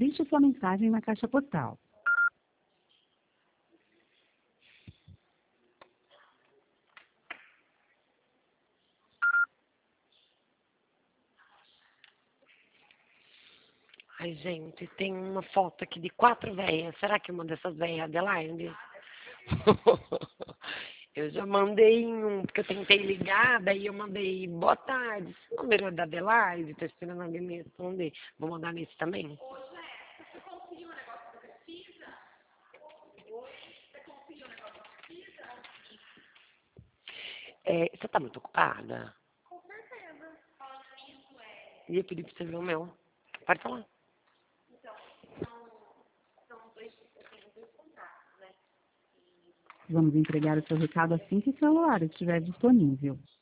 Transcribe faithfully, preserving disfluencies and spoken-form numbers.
Deixe sua mensagem na caixa postal. Ai, gente, tem uma foto aqui de quatro velhas. Será que uma dessas velhas é a Adelaide? Eu já mandei em um, porque eu tentei ligar, daí eu mandei boa tarde. Esse número é da Adelaide, tô esperando alguém me responder. Vou mandar nesse também. É, você tá muito ocupada? E eu pedi pra você ver o meu. Pode falar. Vamos entregar o seu recado assim que o celular estiver disponível.